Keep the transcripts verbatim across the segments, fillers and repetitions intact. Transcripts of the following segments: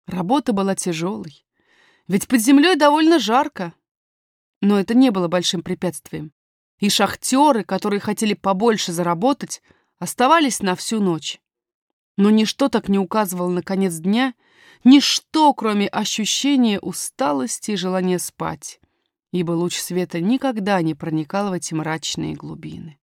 Работа была тяжелой, ведь под землей довольно жарко. Но это не было большим препятствием. И шахтеры, которые хотели побольше заработать, оставались на всю ночь. Но ничто так не указывало на конец дня, ничто, кроме ощущения усталости и желания спать, ибо луч света никогда не проникал в эти мрачные глубины.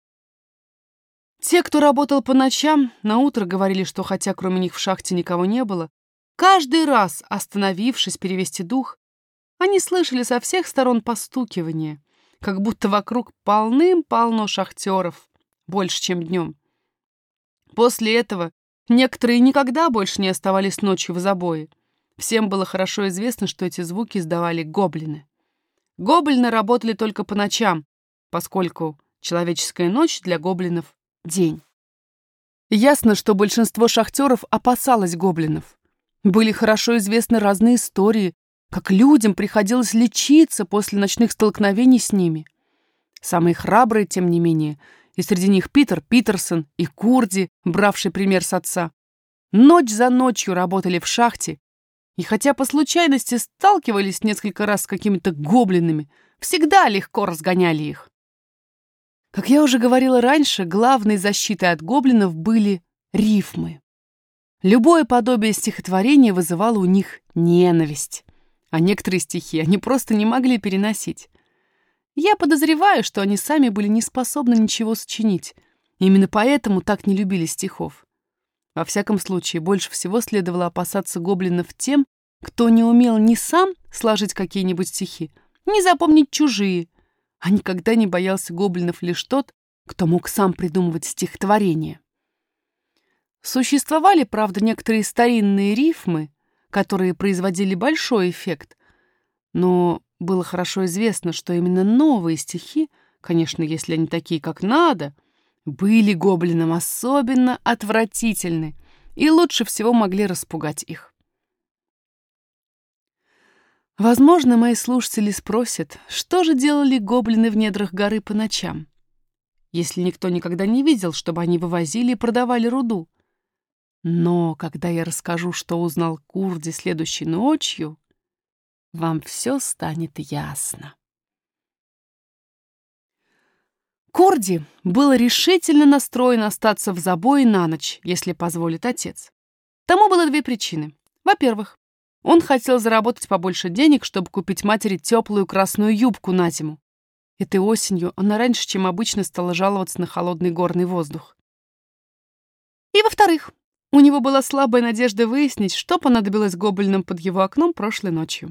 Те, кто работал по ночам, наутро говорили, что хотя кроме них в шахте никого не было, каждый раз, остановившись перевести дух, они слышали со всех сторон постукивание, как будто вокруг полным-полно шахтеров, больше, чем днем. После этого некоторые никогда больше не оставались ночью в забое. Всем было хорошо известно, что эти звуки издавали гоблины. Гоблины работали только по ночам, поскольку человеческая ночь для гоблинов — день. Ясно, что большинство шахтеров опасалось гоблинов. Были хорошо известны разные истории, как людям приходилось лечиться после ночных столкновений с ними. Самые храбрые, тем не менее, и среди них Питер Питерсон и Курди, бравший пример с отца, ночь за ночью работали в шахте, и хотя по случайности сталкивались несколько раз с какими-то гоблинами, всегда легко разгоняли их. Как я уже говорила раньше, главной защитой от гоблинов были рифмы. Любое подобие стихотворения вызывало у них ненависть, а некоторые стихи они просто не могли переносить. Я подозреваю, что они сами были не способны ничего сочинить, именно поэтому так не любили стихов. Во всяком случае, больше всего следовало опасаться гоблинов тем, кто не умел ни сам сложить какие-нибудь стихи, ни запомнить чужие, а никогда не боялся гоблинов лишь тот, кто мог сам придумывать стихотворения. Существовали, правда, некоторые старинные рифмы, которые производили большой эффект, но было хорошо известно, что именно новые стихи, конечно, если они такие, как надо, были гоблинам особенно отвратительны и лучше всего могли распугать их. Возможно, мои слушатели спросят, что же делали гоблины в недрах горы по ночам, если никто никогда не видел, чтобы они вывозили и продавали руду. Но когда я расскажу, что узнал Курди следующей ночью, вам все станет ясно. Курди был решительно настроен остаться в забое на ночь, если позволит отец. Тому было две причины. Во-первых, он хотел заработать побольше денег, чтобы купить матери теплую красную юбку на зиму. Этой осенью она раньше, чем обычно, стала жаловаться на холодный горный воздух. И во-вторых, у него была слабая надежда выяснить, что понадобилось гоблинам под его окном прошлой ночью.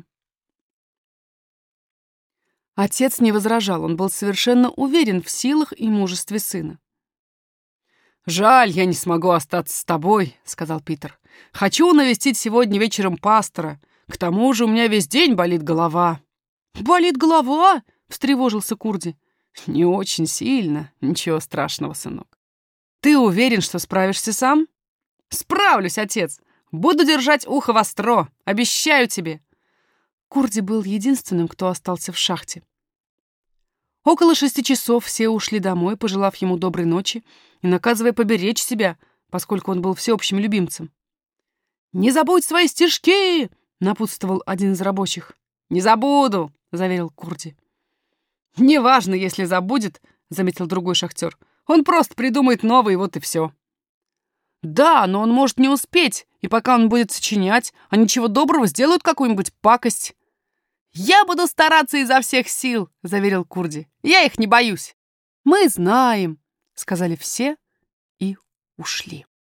Отец не возражал, он был совершенно уверен в силах и мужестве сына. «Жаль, я не смогу остаться с тобой», — сказал Питер. «Хочу навестить сегодня вечером пастора. К тому же у меня весь день болит голова». «Болит голова?» — встревожился Курди. «Не очень сильно. Ничего страшного, сынок. Ты уверен, что справишься сам?» «Справлюсь, отец. Буду держать ухо востро. Обещаю тебе». Курди был единственным, кто остался в шахте. Около шести часов все ушли домой, пожелав ему доброй ночи и наказывая поберечь себя, поскольку он был всеобщим любимцем. «Не забудь свои стишки!» — напутствовал один из рабочих. «Не забуду!» — заверил Курди. «Неважно, если забудет», — заметил другой шахтер. «Он просто придумает новые, вот и все». «Да, но он может не успеть, и пока он будет сочинять, а ничего доброго сделают какую-нибудь пакость». «Я буду стараться изо всех сил», — заверил Курди. «Я их не боюсь». «Мы знаем», — сказали все и ушли.